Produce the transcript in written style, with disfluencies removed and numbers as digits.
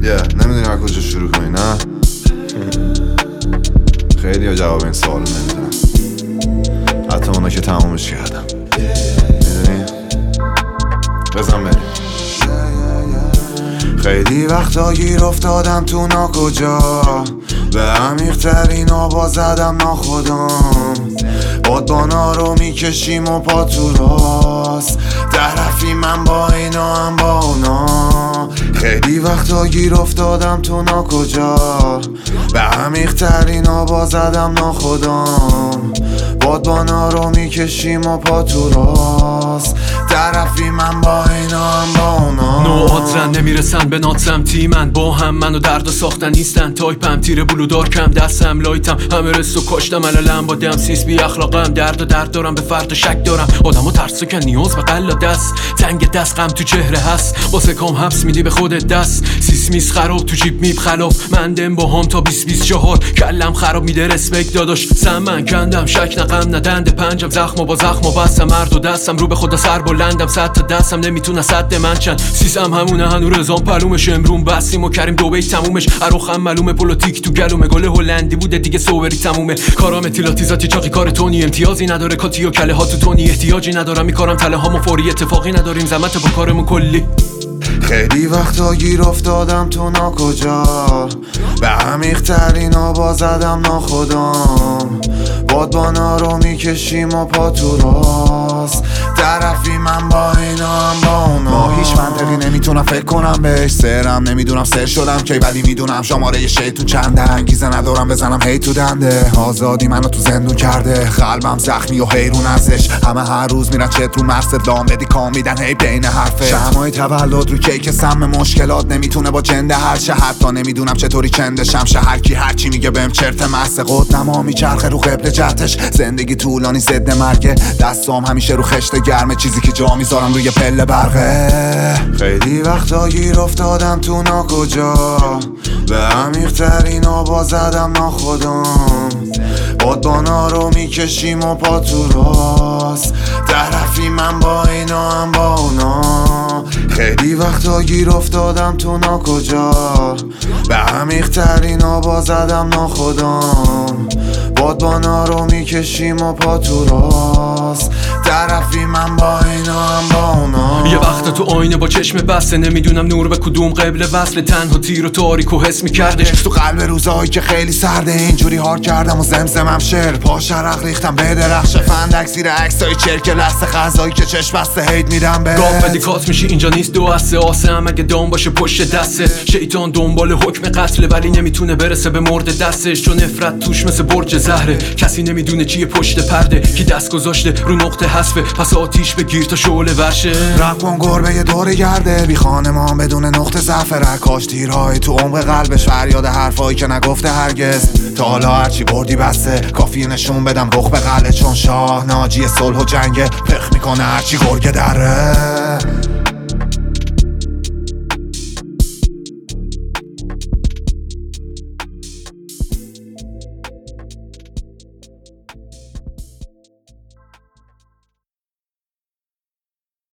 نمیدونی از کجا شروع کنی نه؟ خیلی ها جواب این سوالو نمیدونم، حتی اونا که تمومش کردم. میدونی؟ بزن بریم. خیلی وقتا گیر افتادم تو ناکجا، به عمیق‌ترین آبا زدم ناخودم. بادبانا رو میکشیم و پا تو راست، طرفی من با اینا هم با اونا. خیلی وقتا گیر افتادم تو ناکجا، به عمیق‌ترین آبا زدم ناخودم. بادبانا رو میکشیم و پا تو راست، طرفی من با اینا هم با اونا. نوعاترن نمیرسن به ناتسم تیمن، با هم منو درد و ساختن نیستن. تایپم تیر بلو دارکم دستم لایتم، همه رستو کاشتم علالم با دم سیس بی اخلاقم. درد دارم به فرد شک دارم، آدمو ترسکن نیاز به قلا دست. تنگ دست غم تو چهره هست، واسه کام حبس میدی به خودت دست. سیس میس خراب تو جیب میب خلاف، من دم با هم تا 20-24. کلم خراب میده رسپکت داداش، سمن کندم شک نقم ندنده پنجم. زخم با زخم و بستم مرد و دستم رو به خدا سر بلندم. 100 تا دستم نمیتونه صد من چند. سیسم همونه هنو رزام پلومش، امرون بستیم و کریم دو بیت تمومش. اروخم معلومه پلوتیک تو گلومه، گل هلندی بوده دیگه سوبری تمومه. کارام اطلاعاتی چاقی کار تونی، امتیازی نداره کاتی و کله ها تو تونی. احتیاجی ندارم میکارم تله هامو فوری، اتفاقی نداریم زمت با کارمون کلی. خیلی وقتا گیر افتادم تو ناکجا، به عمیق‌ترین آبا زدم ناخودم. بادبانا رو میکشیم و پا تو راست، طرفی من با اینا هم با اونا. با هیچ منطقی نمیتونم فکر کنم بهش، سرم نمیدونم سر شدم کی، ولی میدونم شماره شیطون چنده. انگیزه ندارم بزنم هی تو دنده، آزادی منو تو زندون کرده. قلبم زخمی و حیرون ازش، همه هر روز میرن چت رو مرست لام بدی کام میدن هی بین حرفه. شمعای تولد رو کیک سم مشکلات نمیتونه با جنده هر شه، حتی نمیدونم چطوری چندشم. هر کی هرچی میگه بهم چرت مست، قدما میچرخه رو قبل جهتش. زندگی طولانی ضد مرگه، دستام همیشه رو خشت گرمه. چیزی که جا میذارم روی پله برقه. خیلی وقتا گیر افتادم تو ناکجا، به عمیق‌ترین آبا زدم ناخودم. بادبانا رو میکشیم و پا تو راست، طرفی من با اینا هم با اونا. خیلی وقتا گیر افتادم تو ناکجا، به عمیق‌ترین آبا زدم ناخودم. بادبانا رو میکشیم و پا تو راست، طرفی من با اینا هم با اونا. یه وقت تو آینه با چشم بسته، نمیدونم نور به کدوم قبل وصل. تنها تیر و تاریک و حس میکردش تو قلب روزایی که خیلی سرده، اینجوری حال کردم و زمزمم شعر. پا شرق ریختم به درخش فندک زیر عکسای چرک لسته، غذایی که چشم بسته هید میدم به گاف بدیکات میشی. اینجا نیست دو هسته آسه هم اگه دام باشه پشت دسته. شیطان دنبال حکم قتله ولی نمیتونه برسه به مرد دستش، چون نفرت توش مثل برج زهره. کسی نمیدونه چیه پشت پرده، کی دست گذاشته رو نقطه حذفه. پس آتیش بگیر تا شعله ورشه. رقم گربه یه دور گرده، بی خانمان بدون نقطه ضعف. رکاش تیرهای تو عمق قلبش، فریاد حرفایی که نگفته هرگز. تا حالا هرچی بردی بسته، کافیه نشون بدم رخ به قلعه. چون شاه ناجی صلح و جنگه، پخ میکنه هرچی گرگه دره.